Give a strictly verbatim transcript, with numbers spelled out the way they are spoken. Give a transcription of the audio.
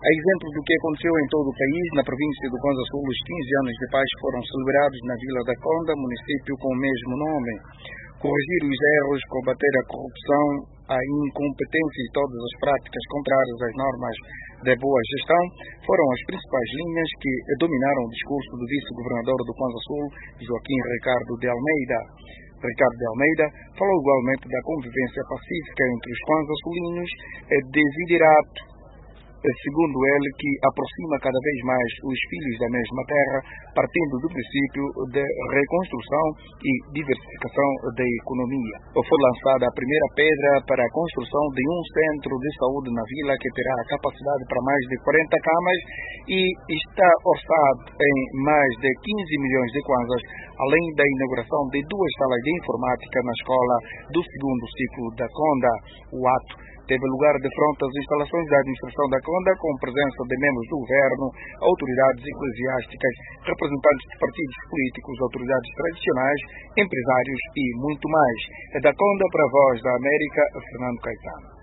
A exemplo do que aconteceu em todo o país, na província do Kwanza Sul, os quinze anos de paz foram celebrados na Vila da Conda, município com o mesmo nome. Corrigir os erros, combater a corrupção, a incompetência e todas as práticas contrárias às normas de boa gestão foram as principais linhas que dominaram o discurso do vice-governador do Kwanza Sul, Joaquim Ricardo de Almeida. Ricardo de Almeida falou igualmente da convivência pacífica entre os kwanza-sulinos, desiderato, segundo ele, que aproxima cada vez mais os filhos da mesma terra, partindo do princípio de reconstrução e diversificação da economia. Foi lançada a primeira pedra para a construção de um centro de saúde na vila que terá a capacidade para mais de quarenta camas e está orçado em mais de quinze milhões de kwanzas, além da inauguração de duas salas de informática na escola do segundo ciclo da Conda. O ato teve lugar de frente às instalações da administração da Conda, com presença de membros do governo, autoridades eclesiásticas, representantes de partidos políticos, autoridades tradicionais, empresários e muito mais. É da Conda para a Voz da América, Fernando Caetano.